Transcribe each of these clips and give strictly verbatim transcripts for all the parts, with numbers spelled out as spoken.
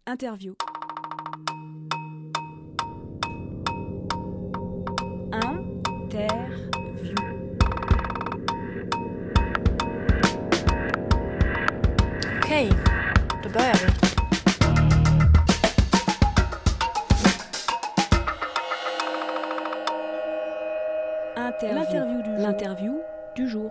Interview. Interview. Okej, då börjar vi. Interview. L'interview du, L'interview du jour.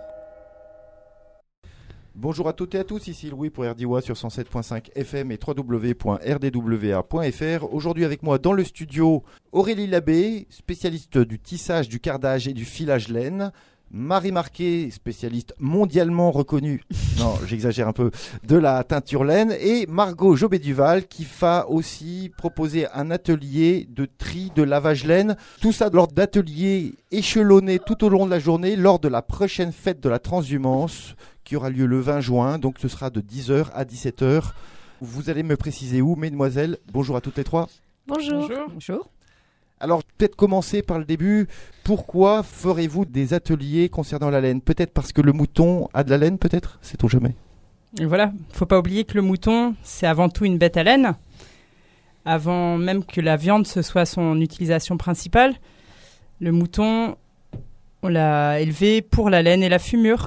Bonjour à toutes et à tous, ici Louis pour R D W A sur cent sept point cinq F M et w w w point r d w a point f r. Aujourd'hui avec moi dans le studio, Aurélie Labbé, spécialiste du tissage, du cardage et du filage laine. Marie Marquet, spécialiste mondialement reconnue, non j'exagère un peu, de la teinture laine. Et Margot Jobé-Duval qui va aussi proposer un atelier de tri de lavage laine. Tout ça lors d'ateliers échelonnés tout au long de la journée lors de la prochaine fête de la transhumance qui aura lieu le vingt juin. Donc ce sera de dix heures à dix-sept heures. Vous allez me préciser où, mesdemoiselles? Bonjour à toutes les trois. Bonjour. Bonjour. Bonjour. Alors, peut-être commencer par le début. Pourquoi ferez-vous des ateliers concernant la laine? Peut-être parce que le mouton a de la laine, peut-être? Sait-on jamais? Et voilà, faut pas oublier que le mouton, c'est avant tout une bête à laine. Avant même que la viande, ce soit son utilisation principale. Le mouton, on l'a élevé pour la laine et la fumure.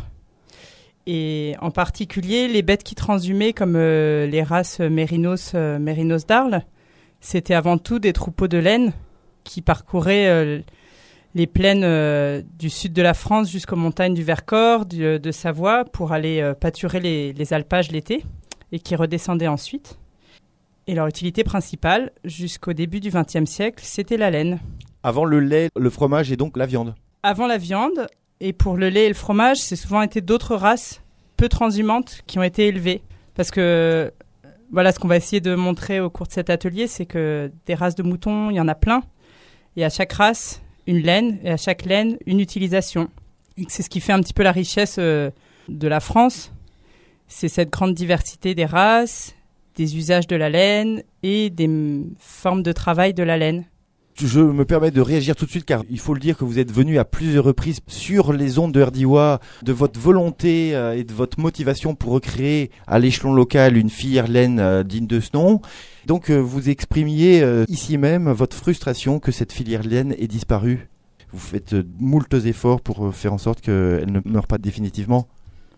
Et en particulier, les bêtes qui transhumaient, comme euh, les races mérinos, euh, mérinos d'Arles, c'était avant tout des troupeaux de laine qui parcouraient euh, les plaines euh, du sud de la France jusqu'aux montagnes du Vercors, du, de Savoie, pour aller euh, pâturer les, les alpages l'été, et qui redescendaient ensuite. Et leur utilité principale, jusqu'au début du vingtième siècle, c'était la laine. Avant le lait, le fromage et donc la viande. Avant la viande, et pour le lait et le fromage, c'est souvent été d'autres races peu transhumantes qui ont été élevées. Parce que, voilà, ce qu'on va essayer de montrer au cours de cet atelier, c'est que des races de moutons, il y en a plein. Et à chaque race, une laine, et à chaque laine, une utilisation. Et c'est ce qui fait un petit peu la richesse euh, de la France. C'est cette grande diversité des races, des usages de la laine et des m- formes de travail de la laine. Je me permets de réagir tout de suite car il faut le dire que vous êtes venu à plusieurs reprises sur les ondes de R D W A, de votre volonté euh, et de votre motivation pour recréer à l'échelon local une filière laine euh, digne de ce nom. Donc euh, vous exprimiez euh, ici même votre frustration que cette filière laine ait disparu. Vous faites euh, moult efforts pour euh, faire en sorte qu'elle ne meure pas définitivement.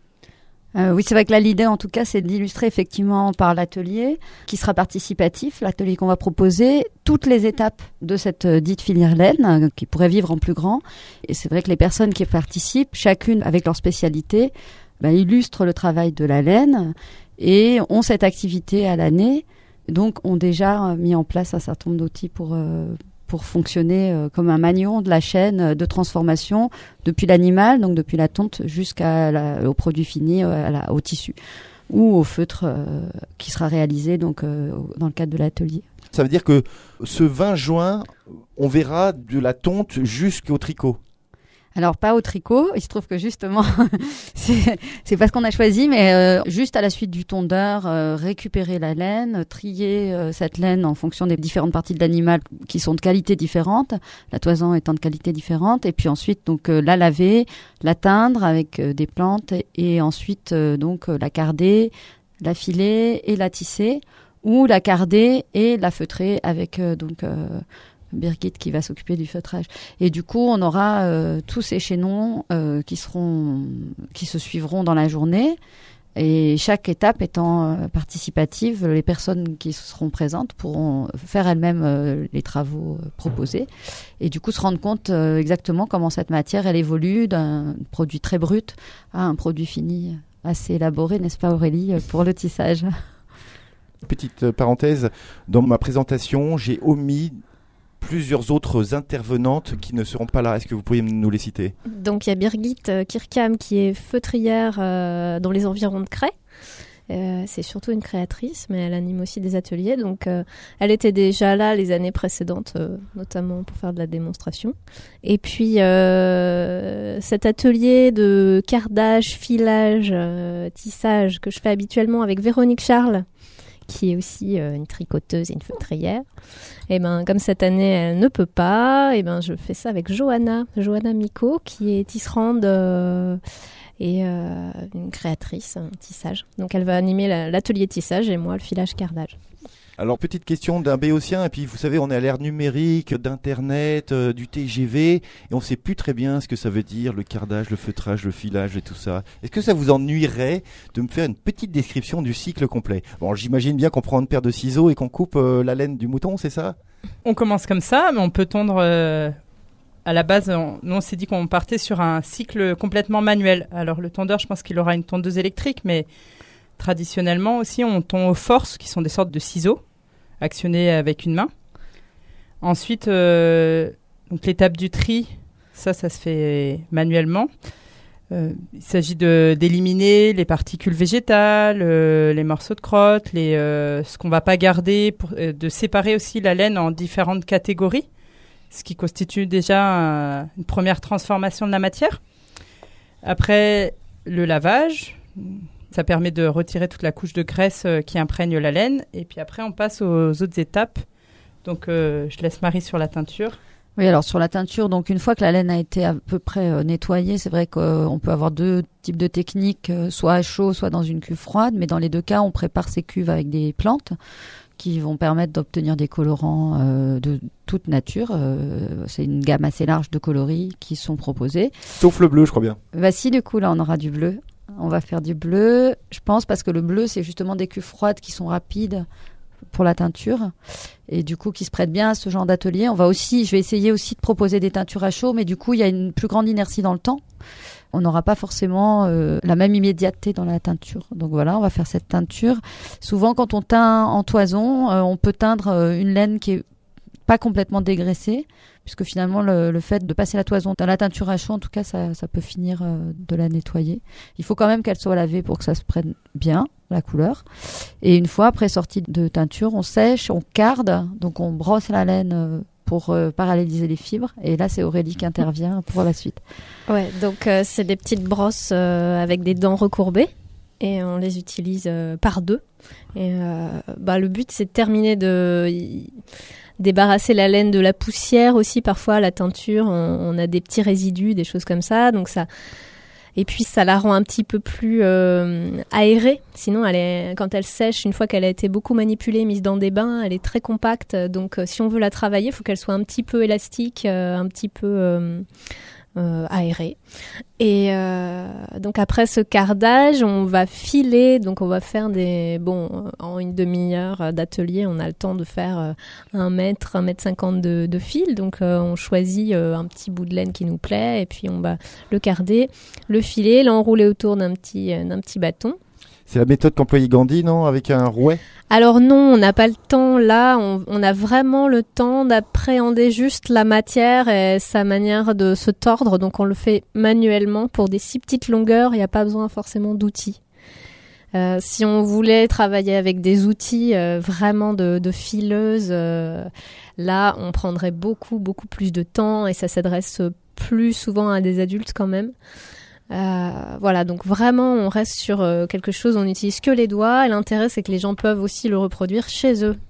Euh, oui, c'est vrai que là, l'idée, en tout cas, c'est d'illustrer effectivement par l'atelier, qui sera participatif, l'atelier qu'on va proposer, toutes les étapes de cette euh, dite filière laine, euh, qui pourrait vivre en plus grand. Et c'est vrai que les personnes qui participent, chacune avec leur spécialité, bah, illustrent le travail de la laine et ont cette activité à l'année, donc ont déjà mis en place un certain nombre d'outils pour... Euh, pour fonctionner euh, comme un maillon de la chaîne euh, de transformation depuis l'animal, donc depuis la tonte jusqu'au produit fini, euh, à la, au tissu ou au feutre euh, qui sera réalisé donc, euh, dans le cadre de l'atelier. Ça veut dire que ce vingt juin, on verra de la tonte jusqu'au tricot. Alors, pas au tricot. Il se trouve que justement, c'est, c'est pas ce qu'on a choisi, mais euh, juste à la suite du tondeur, euh, récupérer la laine, trier euh, cette laine en fonction des différentes parties de l'animal qui sont de qualité différente, la toison étant de qualité différente, et puis ensuite donc euh, la laver, la teindre avec euh, des plantes, et, et ensuite euh, donc euh, la carder, la filer et la tisser, ou la carder et la feutrer avec euh, donc... Euh, Birgit qui va s'occuper du feutrage. Et du coup, on aura euh, tous ces chaînons euh, qui seront, qui se suivront dans la journée. Et chaque étape étant euh, participative, les personnes qui seront présentes pourront faire elles-mêmes euh, les travaux euh, proposés. Et du coup, se rendre compte euh, exactement comment cette matière, elle évolue d'un produit très brut à un produit fini assez élaboré, n'est-ce pas Aurélie, pour le tissage? Petite parenthèse, dans ma présentation, j'ai omis plusieurs autres intervenantes qui ne seront pas là. Est-ce que vous pourriez nous les citer? Donc il y a Birgit Kirkham qui est feutrière euh, dans les environs de Cray. Euh, c'est surtout une créatrice, mais elle anime aussi des ateliers. Donc euh, elle était déjà là les années précédentes, euh, notamment pour faire de la démonstration. Et puis euh, cet atelier de cardage, filage, euh, tissage que je fais habituellement avec Véronique Charles, qui est aussi euh, une tricoteuse et une feutrière. Et ben, comme cette année, elle ne peut pas, et ben, je fais ça avec Johanna, Johanna Miko, qui est tisserande euh, et euh, une créatrice en tissage. Donc, elle va animer la, l'atelier tissage et moi, le filage cardage. Alors, petite question d'un béotien, et puis vous savez, on est à l'ère numérique, d'Internet, euh, du T G V, et on ne sait plus très bien ce que ça veut dire, le cardage, le feutrage, le filage et tout ça. Est-ce que ça vous ennuierait de me faire une petite description du cycle complet? Bon, j'imagine bien qu'on prend une paire de ciseaux et qu'on coupe euh, la laine du mouton, c'est ça? On commence comme ça, mais on peut tondre... Euh, à la base, on, nous on s'est dit qu'on partait sur un cycle complètement manuel. Alors le tondeur, je pense qu'il aura une tondeuse électrique, mais traditionnellement aussi, on tond aux forces, qui sont des sortes de ciseaux, actionnés avec une main. Ensuite, euh, donc l'étape du tri, ça, ça se fait manuellement. Euh, il s'agit de, d'éliminer les particules végétales, euh, les morceaux de crotte, les, euh, ce qu'on ne va pas garder, pour, euh, de séparer aussi la laine en différentes catégories, ce qui constitue déjà un, une première transformation de la matière. Après, le lavage, ça permet de retirer toute la couche de graisse euh, qui imprègne la laine. Et puis après, on passe aux autres étapes. Donc, euh, je laisse Marie sur la teinture. Oui, alors sur la teinture, donc une fois que la laine a été à peu près euh, nettoyée, c'est vrai qu'on euh, peut avoir deux types de techniques, euh, soit à chaud, soit dans une cuve froide. Mais dans les deux cas, on prépare ces cuves avec des plantes qui vont permettre d'obtenir des colorants euh, de toute nature. Euh, c'est une gamme assez large de coloris qui sont proposés. Sauf le bleu, je crois bien. Bah si, du coup, là, on aura du bleu. On va faire du bleu, je pense, parce que le bleu, c'est justement des cuves froides qui sont rapides pour la teinture et du coup qui se prêtent bien à ce genre d'atelier. On va aussi, je vais essayer aussi de proposer des teintures à chaud, mais du coup, il y a une plus grande inertie dans le temps. On n'aura pas forcément euh, la même immédiateté dans la teinture. Donc voilà, on va faire cette teinture. Souvent, quand on teint en toison, euh, on peut teindre euh, une laine qui est pas complètement dégraissée, puisque finalement, le, le fait de passer la toison dans la teinture à chaud, en tout cas, ça, ça peut finir euh, de la nettoyer. Il faut quand même qu'elle soit lavée pour que ça se prenne bien, la couleur. Et une fois après sortie de teinture, on sèche, on carde, donc on brosse la laine euh, pour euh, paralléliser les fibres. Et là, c'est Aurélie qui intervient pour la suite. Ouais, donc euh, c'est des petites brosses euh, avec des dents recourbées et on les utilise euh, par deux. Et euh, bah, le but, c'est de terminer de y, débarrasser la laine de la poussière aussi. Parfois, la teinture, on, on a des petits résidus, des choses comme ça. Donc ça... Et puis, ça la rend un petit peu plus euh, aérée. Sinon, elle est, quand elle sèche, une fois qu'elle a été beaucoup manipulée, mise dans des bains, elle est très compacte. Donc, euh, si on veut la travailler, il faut qu'elle soit un petit peu élastique, euh, un petit peu euh, euh, aérée. Et euh, donc, après ce cardage, on va filer. Donc, on va faire des... Bon, en une demi-heure d'atelier, on a le temps de faire euh, un mètre, un mètre cinquante de, de fil. Donc, euh, on choisit euh, un petit bout de laine qui nous plaît et puis on va le carder, le filer, l'enrouler autour d'un petit, euh, d'un petit bâton. C'est la méthode qu'employait Gandhi, non? Avec un rouet? Alors non, on n'a pas le temps là, on, on a vraiment le temps d'appréhender juste la matière et sa manière de se tordre, donc on le fait manuellement pour des si petites longueurs, il n'y a pas besoin forcément d'outils. Euh, si on voulait travailler avec des outils euh, vraiment de, de fileuse, euh, là on prendrait beaucoup beaucoup plus de temps et ça s'adresse plus souvent à des adultes quand même. Euh, voilà, donc vraiment on reste sur euh, quelque chose, on n'utilise que les doigts et l'intérêt c'est que les gens peuvent aussi le reproduire chez eux.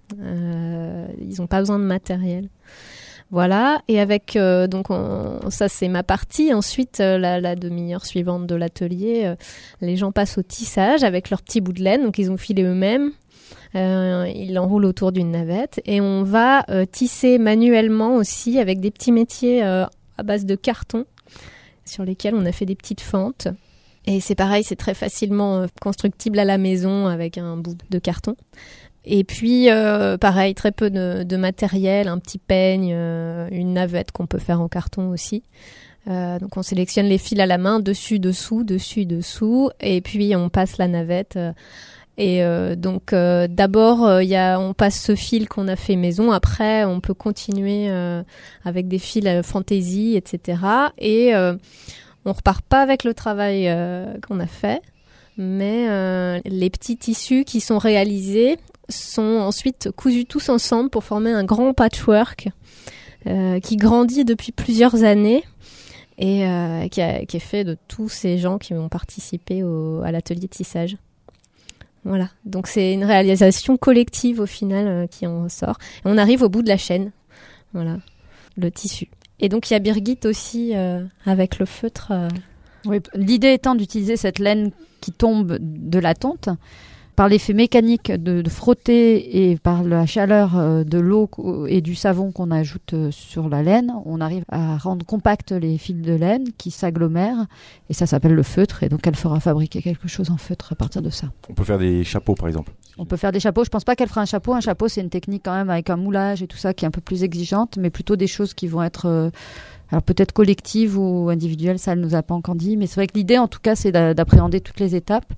Euh, ils n'ont pas besoin de matériel. Voilà, et avec euh, donc on, ça c'est ma partie. Ensuite, euh, la, la demi-heure suivante de l'atelier, euh, les gens passent au tissage avec leurs petits bouts de laine, donc ils ont filé eux-mêmes. Euh, ils l'enroulent autour d'une navette et on va euh, tisser manuellement aussi avec des petits métiers euh, à base de carton, sur lesquels on a fait des petites fentes. Et c'est pareil, c'est très facilement constructible à la maison avec un bout de carton. Et puis, euh, pareil, très peu de, de matériel, un petit peigne, euh, une navette qu'on peut faire en carton aussi. Euh, donc on sélectionne les fils à la main, dessus, dessous, dessus, dessous. Et puis on passe la navette. Euh, et euh, donc euh, d'abord, euh, y a, on passe ce fil qu'on a fait maison. Après, on peut continuer euh, avec des fils euh, fantaisie, et cetera. Et euh, on repart pas avec le travail euh, qu'on a fait, mais euh, les petits tissus qui sont réalisés sont ensuite cousus tous ensemble pour former un grand patchwork euh, qui grandit depuis plusieurs années et euh, qui, a, qui est fait de tous ces gens qui ont participé au, à l'atelier de tissage. Voilà, donc c'est une réalisation collective au final euh, qui en ressort. Et on arrive au bout de la chaîne, voilà, le tissu. Et donc il y a Birgit aussi euh, avec le feutre. Euh... Oui, l'idée étant d'utiliser cette laine qui tombe de la tonte par l'effet mécanique de, de frotter et par la chaleur euh, de l'eau et du savon qu'on ajoute euh, sur la laine, on arrive à rendre compacts les fils de laine qui s'agglomèrent et ça s'appelle le feutre et donc elle fera fabriquer quelque chose en feutre à partir de ça. On peut faire des chapeaux par exemple. On peut faire des chapeaux, je pense pas qu'elle fera un chapeau, un chapeau c'est une technique quand même avec un moulage et tout ça qui est un peu plus exigeante mais plutôt des choses qui vont être euh, alors peut-être collectives ou individuelles, ça elle nous a pas encore dit mais c'est vrai que l'idée en tout cas c'est d'a- d'appréhender toutes les étapes.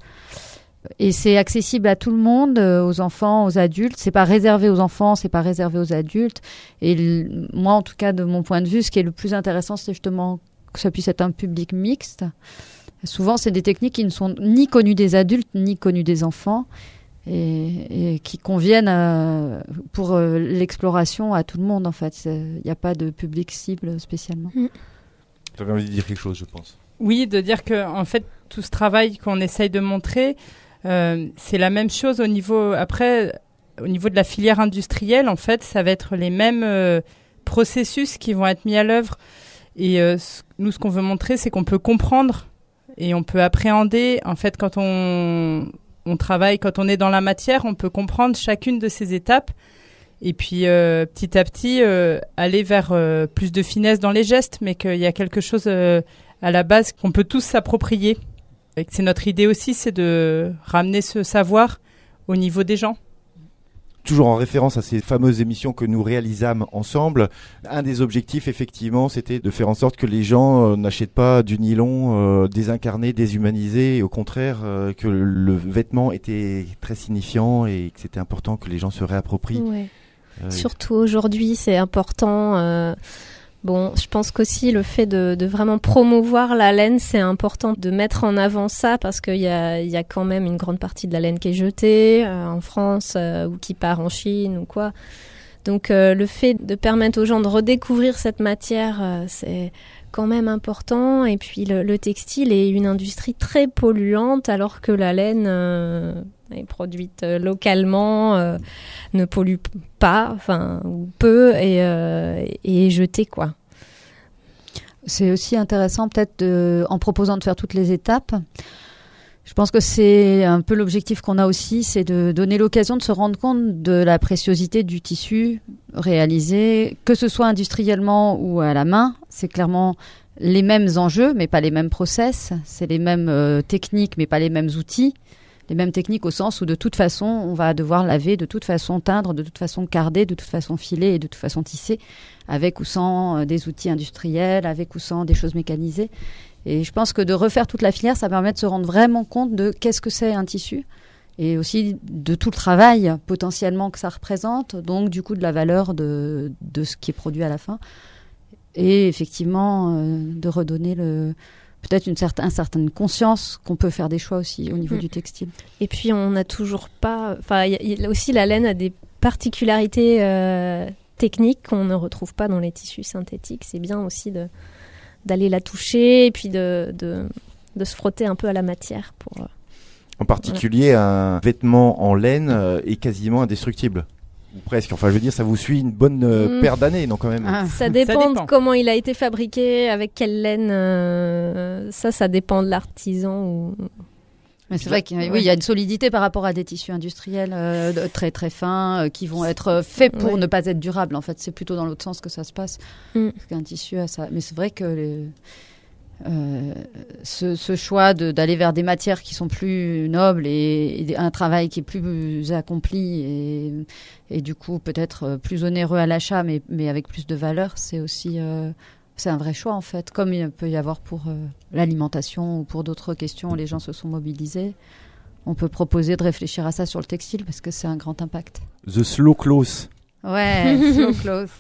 Et c'est accessible à tout le monde, euh, aux enfants, aux adultes. C'est pas réservé aux enfants, c'est pas réservé aux adultes. Et l- moi, en tout cas, de mon point de vue, ce qui est le plus intéressant, c'est justement que ça puisse être un public mixte. Souvent, c'est des techniques qui ne sont ni connues des adultes, ni connues des enfants, et, et qui conviennent à- pour euh, l'exploration à tout le monde, en fait. Il n'y a pas de public cible spécialement. Tu avais envie de dire quelque chose, je pense. Oui, de dire que en fait, tout ce travail qu'on essaye de montrer, Euh, c'est la même chose au niveau après au niveau de la filière industrielle en fait ça va être les mêmes euh, processus qui vont être mis à l'œuvre et euh, c- nous ce qu'on veut montrer c'est qu'on peut comprendre et on peut appréhender en fait quand on on travaille quand on est dans la matière on peut comprendre chacune de ces étapes et puis euh, petit à petit euh, aller vers euh, plus de finesse dans les gestes mais qu'il y a quelque chose euh, à la base qu'on peut tous s'approprier. Et c'est notre idée aussi, c'est de ramener ce savoir au niveau des gens. Toujours en référence à ces fameuses émissions que nous réalisâmes ensemble, un des objectifs, effectivement, c'était de faire en sorte que les gens euh, n'achètent pas du nylon euh, désincarné, déshumanisé, et au contraire, euh, que le, le vêtement était très signifiant et que c'était important que les gens se réapproprient. Ouais. Euh, Surtout aujourd'hui, c'est important. Euh, bon, je pense qu'aussi le fait de, de vraiment promouvoir la laine, c'est important de mettre en avant ça parce qu'il y a, il y a quand même une grande partie de la laine qui est jetée euh, en France euh, ou qui part en Chine ou quoi. Donc euh, le fait de permettre aux gens de redécouvrir cette matière, euh, c'est quand même important. Et puis le, le textile est une industrie très polluante alors que la laine euh, est produite euh, localement, euh, ne pollue pas, enfin ou peu et, euh, et est jetée quoi. C'est aussi intéressant peut-être de, en proposant de faire toutes les étapes. Je pense que c'est un peu l'objectif qu'on a aussi, c'est de donner l'occasion de se rendre compte de la préciosité du tissu réalisé, que ce soit industriellement ou à la main. C'est clairement les mêmes enjeux, mais pas les mêmes process. C'est les mêmes euh, techniques, mais pas les mêmes outils. Les mêmes techniques au sens où de toute façon, on va devoir laver, de toute façon teindre, de toute façon carder, de toute façon filer et de toute façon tisser, avec ou sans euh, des outils industriels, avec ou sans des choses mécanisées. Et je pense que de refaire toute la filière, ça permet de se rendre vraiment compte de qu'est-ce que c'est un tissu et aussi de tout le travail potentiellement que ça représente, donc du coup de la valeur de, de ce qui est produit à la fin. Et effectivement, euh, de redonner le, peut-être une certaine, une certaine conscience qu'on peut faire des choix aussi au niveau mmh. du textile. Et puis on n'a toujours pas... Enfin, y y a aussi la laine a des particularités euh, techniques qu'on ne retrouve pas dans les tissus synthétiques. C'est bien aussi de... d'aller la toucher et puis de, de, de se frotter un peu à la matière. Pour, euh, en particulier, voilà. Un vêtement en laine euh, est quasiment indestructible. Ou presque. Enfin, je veux dire, ça vous suit une bonne euh, mmh. paire d'années, non, quand même. Ah. Ça, dépend ça dépend de comment il a été fabriqué, avec quelle laine. Euh, ça, ça dépend de l'artisan. Ou... Mais c'est vrai qu'il oui, y a une solidité par rapport à des tissus industriels euh, très très fins euh, qui vont être faits pour ouais. ne pas être durables. En fait, c'est plutôt dans l'autre sens que ça se passe. Mm. Parce qu'un tissu a ça. Mais c'est vrai que les, euh, ce, ce choix de, d'aller vers des matières qui sont plus nobles et, et un travail qui est plus accompli et, et du coup peut-être plus onéreux à l'achat, mais, mais avec plus de valeur, c'est aussi... Euh, c'est un vrai choix en fait, comme il peut y avoir pour euh, l'alimentation ou pour d'autres questions où les gens se sont mobilisés. On peut proposer de réfléchir à ça sur le textile parce que c'est un grand impact. The slow clothes. Ouais, slow clothes.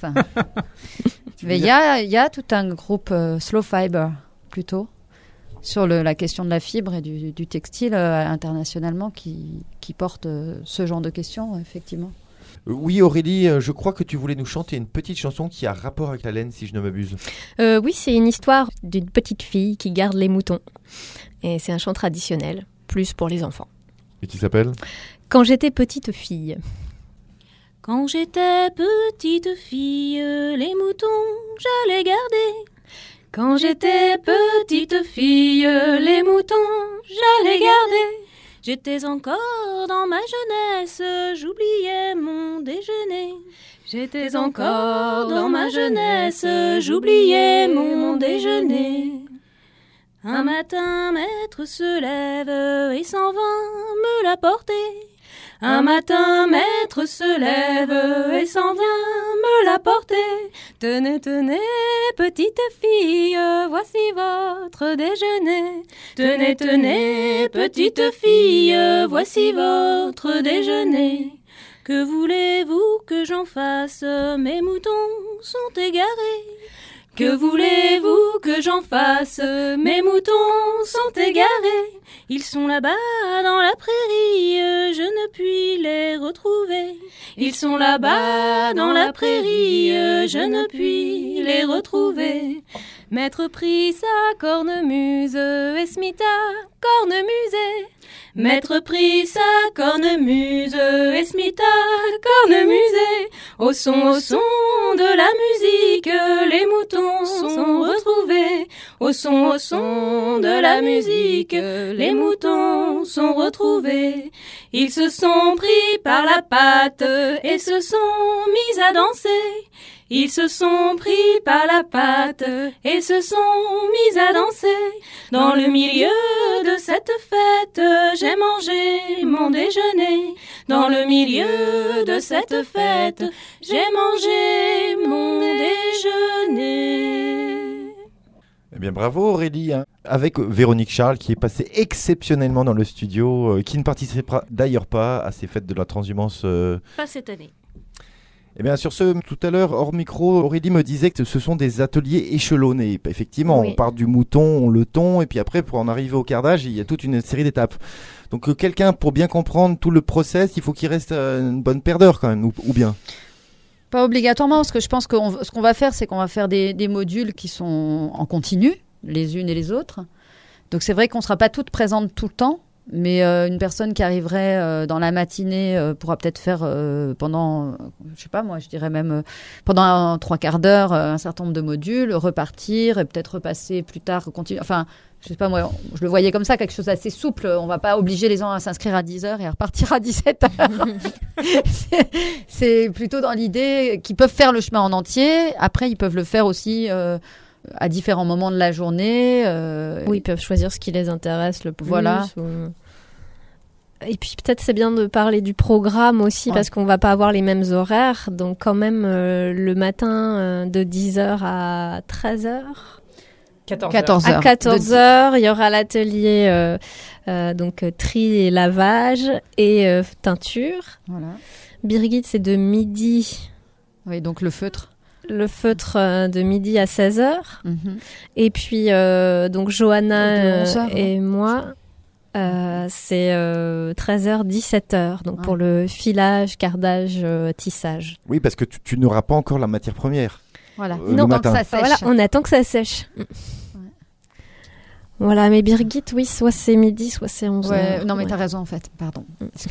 Mais il y a, y a tout un groupe euh, slow fiber plutôt sur le, la question de la fibre et du, du textile euh, internationalement qui, qui porte euh, ce genre de questions effectivement. Oui Aurélie, je crois que tu voulais nous chanter une petite chanson qui a rapport avec la laine si je ne m'abuse. Euh, oui, c'est une histoire d'une petite fille qui garde les moutons. Et c'est un chant traditionnel, plus pour les enfants. Et qui s'appelle ? Quand j'étais petite fille. Quand j'étais petite fille, les moutons, je les gardais. Quand j'étais petite fille, les moutons, je les gardais. J'étais encore dans ma jeunesse, j'oubliais mon déjeuner. J'étais encore dans ma jeunesse, j'oubliais mon déjeuner. Un matin, maître se lève et s'en va me l'apporter. Un matin, maître se lève et s'en vient me l'apporter. Tenez, tenez, petite fille, voici votre déjeuner. Tenez, tenez, petite fille, voici votre déjeuner. Que voulez-vous que j'en fasse? Mes moutons sont égarés. Que voulez-vous que j'en fasse? Mes moutons sont égarés. Ils sont là-bas dans la prairie, je ne puis les retrouver. Ils sont là-bas dans la prairie, je ne puis les retrouver. Maître prit sa cornemuse et se mit à cornemuser. Maître prit sa cornemuse et se mit à cornemuser. Au son, au son de la musique, les moutons sont retrouvés. Au son, au son de la musique, les moutons sont retrouvés. Ils se sont pris par la patte et se sont mis à danser. Ils se sont pris par la patte et se sont mis à danser. Dans le milieu de cette fête, j'ai mangé mon déjeuner. Dans le milieu de cette fête, j'ai mangé mon déjeuner. Eh bien, bravo Aurélie, hein. Avec Véronique Charles qui est passée exceptionnellement dans le studio, euh, qui ne participera d'ailleurs pas à ces fêtes de la transhumance. Euh... Pas cette année. Eh bien, sur ce, tout à l'heure, hors micro, Aurélie me disait que ce sont des ateliers échelonnés. Effectivement, oui. On part du mouton, on le tond, et puis après, pour en arriver au cardage, il y a toute une série d'étapes. Donc, euh, quelqu'un, pour bien comprendre tout le process, il faut qu'il reste euh, une bonne paire d'heures quand même, ou, ou bien? Pas obligatoirement, parce que je pense que on, ce qu'on va faire, c'est qu'on va faire des, des modules qui sont en continu, les unes et les autres. Donc, c'est vrai qu'on ne sera pas toutes présentes tout le temps. Mais euh, une personne qui arriverait euh, dans la matinée euh, pourra peut-être faire euh, pendant, euh, je sais pas moi, je dirais même euh, pendant un, trois quarts d'heure euh, un certain nombre de modules, repartir et peut-être repasser plus tard, continuer. Enfin, je sais pas moi, je le voyais comme ça, quelque chose d'assez souple. On va pas obliger les gens à s'inscrire à dix heures et à repartir à dix-sept heures. c'est, c'est plutôt dans l'idée qu'ils peuvent faire le chemin en entier. Après, ils peuvent le faire aussi. Euh, à différents moments de la journée. Euh... Oui, ils peuvent choisir ce qui les intéresse le plus. Voilà. Ou... Et puis peut-être c'est bien de parler du programme aussi, ouais. Parce qu'on va pas avoir les mêmes horaires. Donc quand même, euh, le matin euh, de dix heures à treize heures. quatorze heures. À quatorze heures, il y aura l'atelier euh, euh, donc tri et lavage et euh, teinture. Voilà. Birgit, c'est de midi. Oui, donc le feutre. Le feutre euh, de midi à seize heures. Mm-hmm. Et puis, euh, donc, Johanna onze heures, et hein. moi, euh, c'est euh, treize heures, dix-sept heures. Donc, ouais. Pour le filage, cardage, euh, tissage. Oui, parce que tu, tu n'auras pas encore la matière première. Voilà. Euh, non, le matin. Que ça sèche. Voilà, on attend que ça sèche. Ouais. Voilà, mais Birgit, oui, soit c'est midi, soit c'est onze heures. Ouais, non, mais ouais. T'as raison, en fait. Pardon.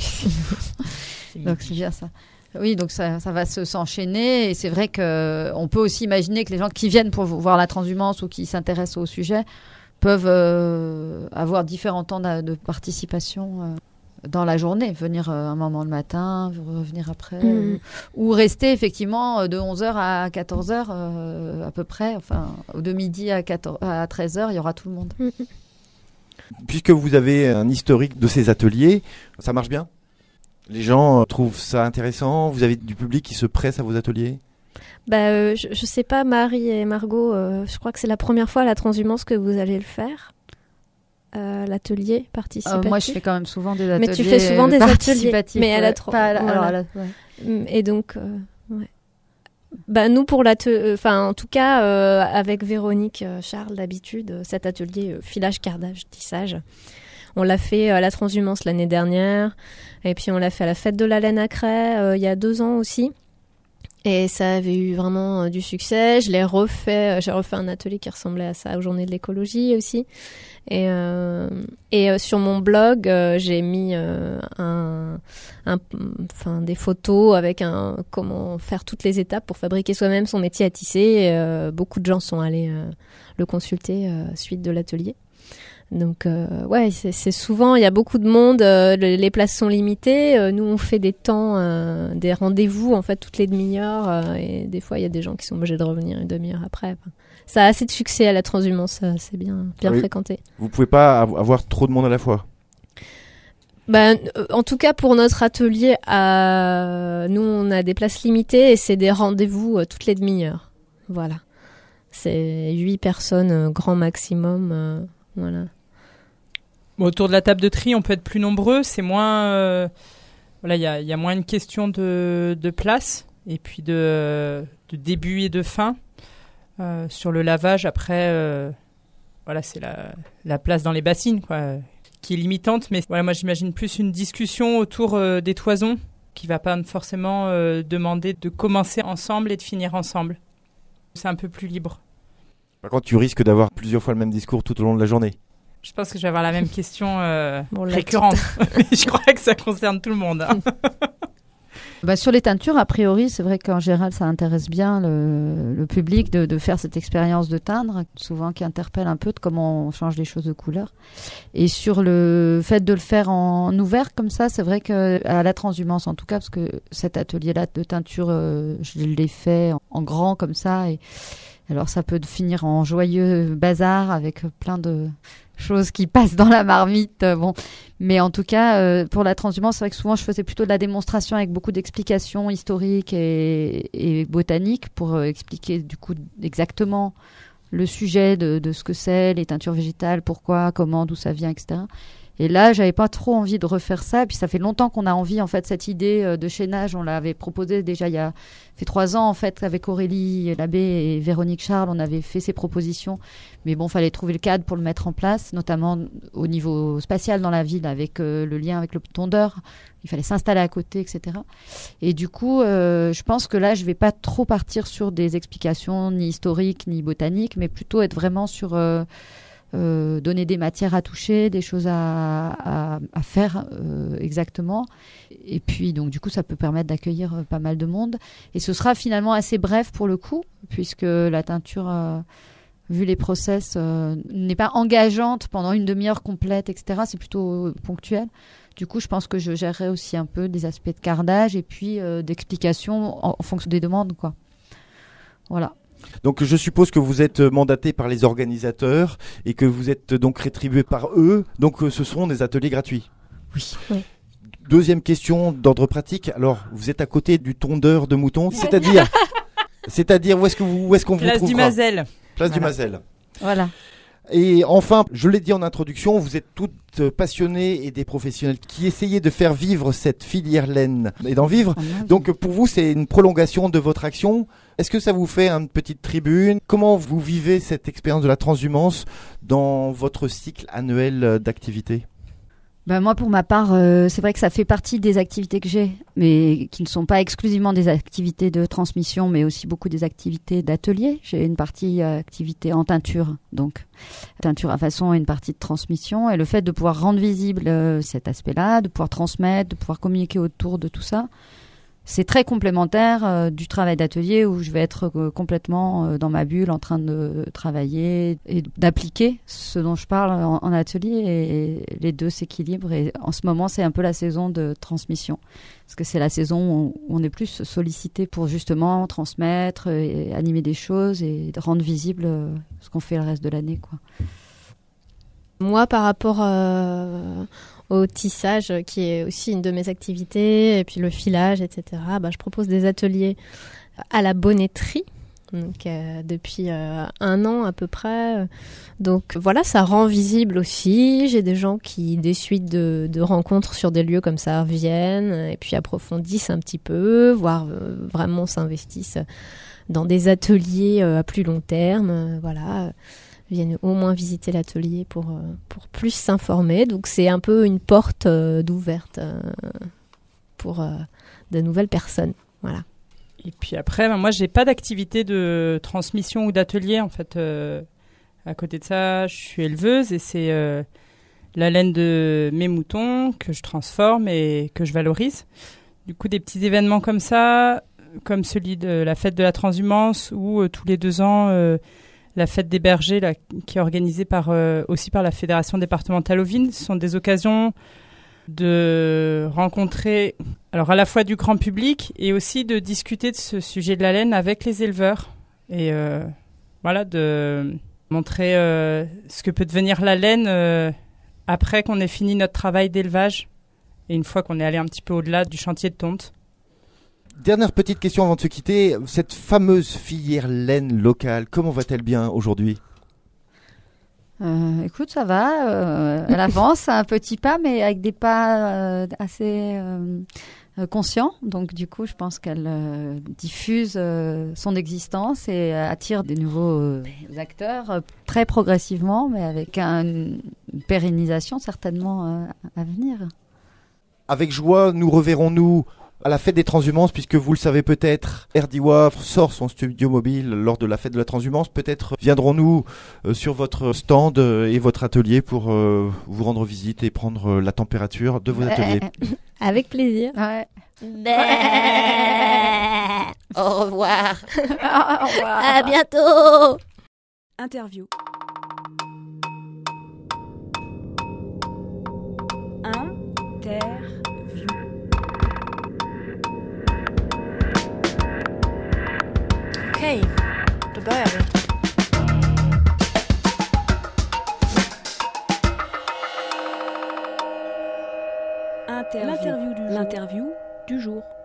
Donc, c'est bien ça. Oui, donc ça, ça va se, s'enchaîner et c'est vrai qu'on peut aussi imaginer que les gens qui viennent pour voir la transhumance ou qui s'intéressent au sujet peuvent euh, avoir différents temps de, de participation euh, dans la journée, venir euh, un moment le matin, revenir après, mmh. euh, ou rester effectivement de onze heures à quatorze heures euh, à peu près, enfin de midi à, quatorze, à treize heures, il y aura tout le monde. Mmh. Puisque vous avez un historique de ces ateliers, ça marche bien ? Les gens trouvent ça intéressant? Vous avez du public qui se presse à vos ateliers? Bah, euh, je, je sais pas, Marie et Margot, euh, je crois que c'est la première fois à la transhumance que vous allez le faire. Euh, l'atelier participatif. Euh, moi, je fais quand même souvent des ateliers. Mais tu fais souvent des ateliers. Mais à la trop. Voilà. Alors, à la... ouais. Et donc, euh, ouais. Bah, nous, pour l'atelier, enfin, en tout cas, euh, avec Véronique euh, Charles, d'habitude, euh, cet atelier euh, filage, cardage, tissage. On l'a fait à la transhumance l'année dernière, et puis on l'a fait à la fête de la laine à Cray euh, il y a deux ans aussi. Et ça avait eu vraiment euh, du succès. Je l'ai refait, euh, j'ai refait un atelier qui ressemblait à ça aux Journées de l'écologie aussi. Et, euh, et euh, sur mon blog, euh, j'ai mis euh, un, un, enfin, des photos avec un, comment faire toutes les étapes pour fabriquer soi-même son métier à tisser. Et, euh, beaucoup de gens sont allés euh, le consulter euh, suite de l'atelier. Donc, euh, ouais, c'est, c'est souvent, il y a beaucoup de monde, euh, le, les places sont limitées. Euh, nous, on fait des temps, euh, des rendez-vous, en fait, toutes les demi-heures. Euh, et des fois, il y a des gens qui sont obligés de revenir une demi-heure après. Enfin, ça a assez de succès à la transhumance, c'est bien, bien oui. fréquenté. Vous pouvez pas avoir trop de monde à la fois? Ben, euh, en tout cas, pour notre atelier, euh, nous, on a des places limitées et c'est des rendez-vous euh, toutes les demi-heures. Voilà. C'est huit personnes, euh, grand maximum. Euh, voilà. Bon, autour de la table de tri, on peut être plus nombreux. C'est moins. Euh, voilà, il y a, y a moins une question de, de place et puis de, de début et de fin. Euh, sur le lavage, après, euh, voilà, c'est la, la place dans les bassines, quoi, qui est limitante, mais voilà, moi j'imagine plus une discussion autour euh, des toisons qui va pas forcément euh, demander de commencer ensemble et de finir ensemble. C'est un peu plus libre. Par contre, tu risques d'avoir plusieurs fois le même discours tout au long de la journée. Je pense que je vais avoir la même question euh, bon, récurrente, mais je crois que ça concerne tout le monde. Hein. Bah, sur les teintures, a priori, c'est vrai qu'en général, ça intéresse bien le, le public de, de faire cette expérience de teindre, souvent qui interpelle un peu de comment on change les choses de couleur. Et sur le fait de le faire en ouvert comme ça, c'est vrai qu'à la transhumance, en tout cas, parce que cet atelier-là de teinture, euh, je l'ai fait en, en grand comme ça. Et alors, ça peut finir en joyeux bazar avec plein de choses qui passent dans la marmite. Bon. Mais en tout cas, euh, pour la transhumance, c'est vrai que souvent, je faisais plutôt de la démonstration avec beaucoup d'explications historiques et, et botaniques pour euh, expliquer du coup exactement le sujet de, de ce que c'est, les teintures végétales, pourquoi, comment, d'où ça vient, et cetera. Et là, j'avais pas trop envie de refaire ça. Et puis ça fait longtemps qu'on a envie, en fait, cette idée de chaînage. On l'avait proposé déjà il y a fait trois ans, en fait, avec Aurélie Labbé et Véronique Charles. On avait fait ces propositions. Mais bon, fallait trouver le cadre pour le mettre en place, notamment au niveau spatial dans la ville, avec euh, le lien avec le tondeur. Il fallait s'installer à côté, et cetera. Et du coup, euh, je pense que là, je vais pas trop partir sur des explications ni historiques ni botaniques, mais plutôt être vraiment sur euh, Euh, donner des matières à toucher, des choses à, à, à faire euh, exactement. Et puis, donc, du coup, ça peut permettre d'accueillir euh, pas mal de monde. Et ce sera finalement assez bref pour le coup, puisque la teinture, euh, vu les process, euh, n'est pas engageante pendant une demi-heure complète, et cetera. C'est plutôt euh, ponctuel. Du coup, je pense que je gérerai aussi un peu des aspects de cardage et puis euh, d'explication en, en fonction des demandes, quoi. Voilà. Donc je suppose que vous êtes mandaté par les organisateurs et que vous êtes donc rétribué par eux. Donc ce seront des ateliers gratuits. Oui. oui. Deuxième question d'ordre pratique. Alors vous êtes à côté du tondeur de moutons, c'est-à-dire, c'est-à-dire où est-ce que vous, où est-ce qu'on vous Place trouvera? du Mazel. Place voilà. du Mazel. Voilà. Et enfin, je l'ai dit en introduction, vous êtes toutes passionnées et des professionnels qui essayaient de faire vivre cette filière laine et d'en vivre. Donc pour vous, c'est une prolongation de votre action. Est-ce que ça vous fait une petite tribune? Comment vous vivez cette expérience de la transhumance dans votre cycle annuel d'activité? Ben moi, pour ma part, euh, c'est vrai que ça fait partie des activités que j'ai, mais qui ne sont pas exclusivement des activités de transmission, mais aussi beaucoup des activités d'atelier. J'ai une partie euh, activité en teinture, donc teinture à façon et une partie de transmission. Et le fait de pouvoir rendre visible euh, cet aspect-là, de pouvoir transmettre, de pouvoir communiquer autour de tout ça, c'est très complémentaire euh, du travail d'atelier où je vais être euh, complètement euh, dans ma bulle en train de travailler et d'appliquer ce dont je parle en, en atelier et, et les deux s'équilibrent. Et en ce moment, c'est un peu la saison de transmission parce que c'est la saison où on est plus sollicité pour justement transmettre et animer des choses et rendre visible euh, ce qu'on fait le reste de l'année, quoi. Moi, par rapport euh, au tissage, qui est aussi une de mes activités, et puis le filage, et cetera, bah, je propose des ateliers à la bonneterie, donc, euh, depuis euh, un an à peu près. Donc voilà, ça rend visible aussi. J'ai des gens qui, des suites de, de rencontres sur des lieux comme ça, viennent et puis approfondissent un petit peu, voire euh, vraiment s'investissent dans des ateliers euh, à plus long terme. Euh, voilà. Viennent au moins visiter l'atelier pour, euh, pour plus s'informer. Donc c'est un peu une porte euh, d'ouverte euh, pour euh, de nouvelles personnes. Voilà. Et puis après, ben moi, j'ai pas d'activité de transmission ou d'atelier. En fait, euh, à côté de ça, je suis éleveuse et c'est euh, la laine de mes moutons que je transforme et que je valorise. Du coup, des petits événements comme ça, comme celui de la fête de la transhumance où euh, tous les deux ans, euh, la fête des bergers, là, qui est organisée par, euh, aussi par la Fédération départementale ovine. Ce sont des occasions de rencontrer alors à la fois du grand public et aussi de discuter de ce sujet de la laine avec les éleveurs. Et euh, voilà, de montrer euh, ce que peut devenir la laine euh, après qu'on ait fini notre travail d'élevage et une fois qu'on est allé un petit peu au-delà du chantier de tonte. Dernière petite question avant de se quitter. Cette fameuse filière laine locale, comment va-t-elle bien aujourd'hui ? Euh, écoute, ça va. Euh, elle avance à un petit pas, mais avec des pas euh, assez euh, conscients. Donc, du coup, je pense qu'elle euh, diffuse euh, son existence et euh, attire des nouveaux euh, acteurs euh, très progressivement, mais avec un, une pérennisation certainement euh, à venir. Avec joie, nous reverrons-nous à la fête des transhumances, puisque vous le savez peut-être, Erdiwa sort son studio mobile lors de la fête de la transhumance. Peut-être viendrons-nous euh, sur votre stand euh, et votre atelier pour euh, vous rendre visite et prendre euh, la température de vos ateliers. Avec plaisir. Ouais. Au revoir. Au revoir. À bientôt. Interview. Interview. Okej, då börjar vi. Interview. L'interview du... L'interview du jour.